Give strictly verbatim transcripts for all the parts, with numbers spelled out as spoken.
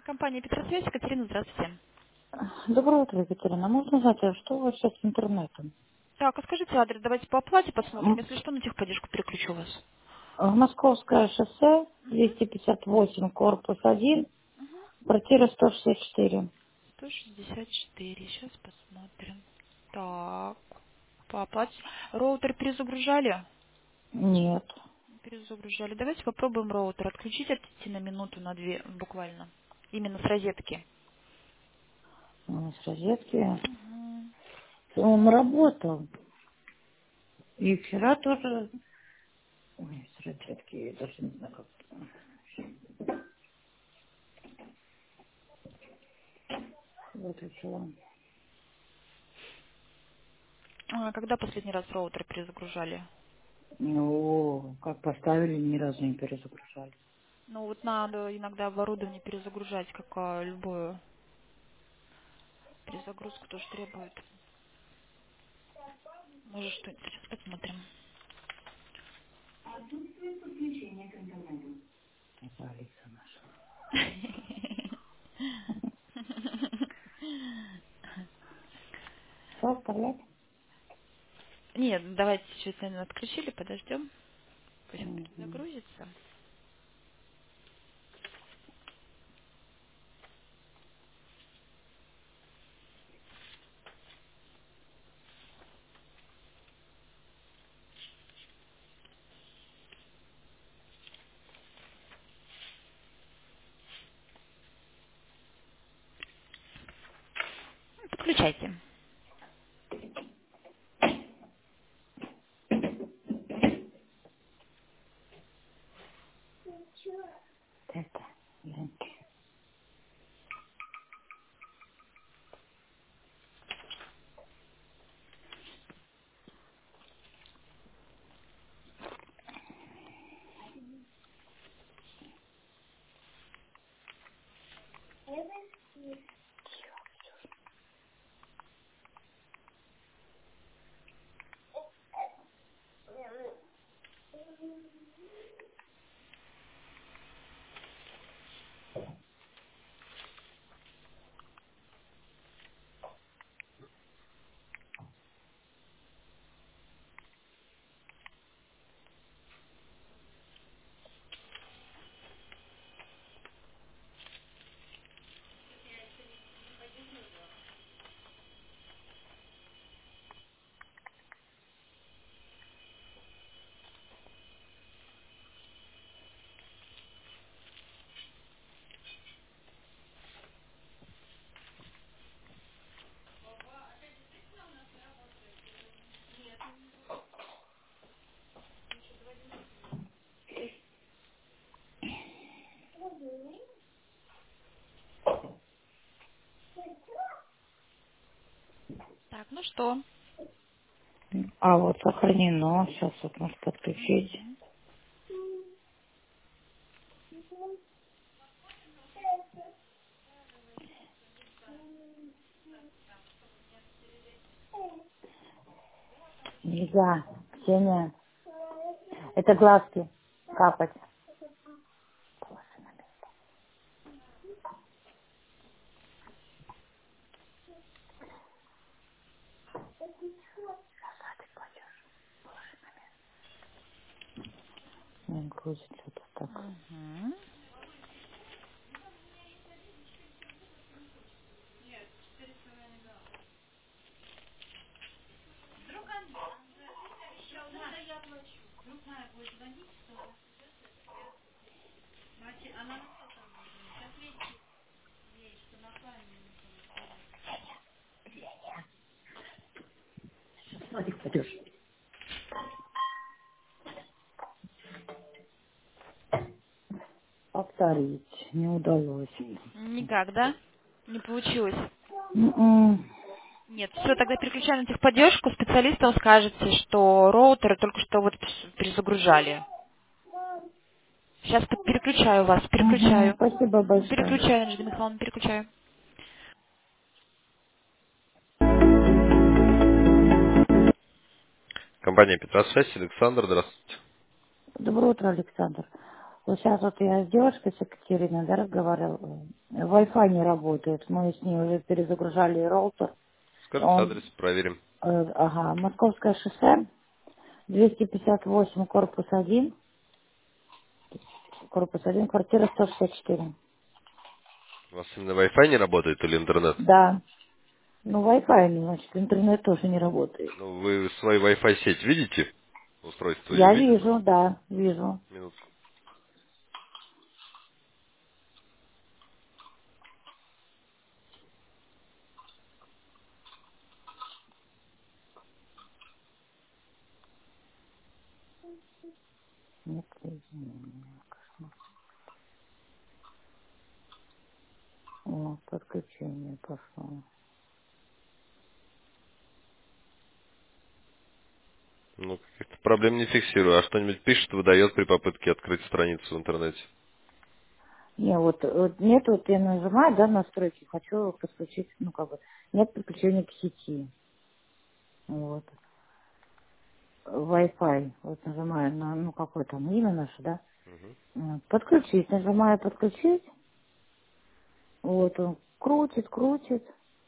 Компания Петросвязь, Екатерина, здравствуйте. Доброе утро, Екатерина. Можно узнать, а что у вас сейчас с интернетом? Так, а скажите адрес, давайте по оплате посмотрим. М, Если что, на техподдержку переключу вас. в Московское шоссе, двести пятьдесят восемь, корпус один, квартира сто шестьдесят четыре. сто шестьдесят четыре, сейчас посмотрим. Так, по оплате. Роутер перезагружали? Нет. Перезагружали. Давайте попробуем роутер отключить, отойти на минуту, на две буквально. Именно с розетки. Ну, с розетки. Мгм. Он работал. И вчера тоже... Ой, с розетки, я даже не знаю, как... Выключила. А когда последний раз роутер перезагружали? Ну, как поставили, ни разу не перезагружали. Ну вот надо иногда оборудование перезагружать, как а, любую перезагрузку тоже требует. Может, что-нибудь сейчас посмотрим. Это Алиса наша. Все, оставлять? Нет, давайте чуть наверное, отключили, подождем. Пусть он Мгм. перезагрузится. Ну, подключайте. Это, гляньте. Так, ну что? А вот сохранено. Сейчас вот можно подключить. Мгм. Нельзя. Ксения. Это глазки. Капать. Не грузит что-то так. Мгм. Владик, пойдешь. Повторить. Не удалось. Никак, да? Не получилось. М-м. Нет, все, тогда переключаем на техподдержку. Специалистам скажете, что роутеры только что вот пс- перезагружали. Сейчас переключаю вас, Мгм. переключаю. Спасибо Мгм, большое. переключаю, Надежда Михайловна, переключаю. Доброе утро, Александр. Вот сейчас вот я с девушкой, с Екатериной, да, разговаривала. Wi-Fi не работает. Мы с ней уже перезагружали роутер. Скажите Он, адрес, проверим. э, ага, Московское шоссе, двести пятьдесят восемь, корпус один, корпус один, квартира сто шестьдесят четыре. У вас именно Wi-Fi не работает или интернет? Да. Ну, Wi-Fi, не, значит, интернет тоже не работает. Ну, вы свою Wi-Fi сеть видите? Устройство ее Я видите? вижу, да, вижу. Минутку. Нет, соединения. О, подключение пошло. Ну, каких-то проблем не фиксирую. А что-нибудь пишет, выдает при попытке открыть страницу в интернете? Не, вот, вот нет, вот я нажимаю, да, настройки, хочу подключить, ну, как бы, нет подключения к сети. Вот. Wi-Fi, вот нажимаю на, ну, какое там имя наше, да. Мгм. Вот. Подключить, нажимаю подключить. Вот он крутит, крутит,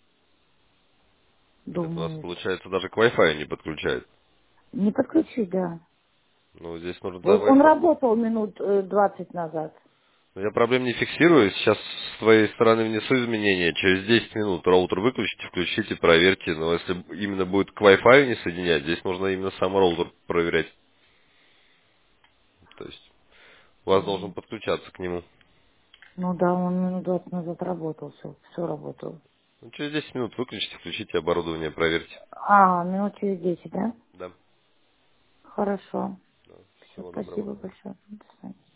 Это у вас, думает. получается, даже к Wi-Fi не подключает. Не подключить, да. Ну, здесь нужно до Вот он Wi-Fi. работал минут э, двадцать назад. Но я проблем не фиксирую. Сейчас с твоей стороны внесу изменения. Через десять минут роутер выключите, включите, проверьте. Но если именно будет к Wi-Fi не соединять, здесь нужно именно сам роутер проверять. То есть у вас должен Ну, подключаться к нему. ну да, он минут двадцать назад работал, все, все работало. Ну, через десять минут выключите, включите оборудование, проверьте. А, минут через десять, да? Да. Хорошо. Да. Все, Всего доброго. спасибо большое. До свидания.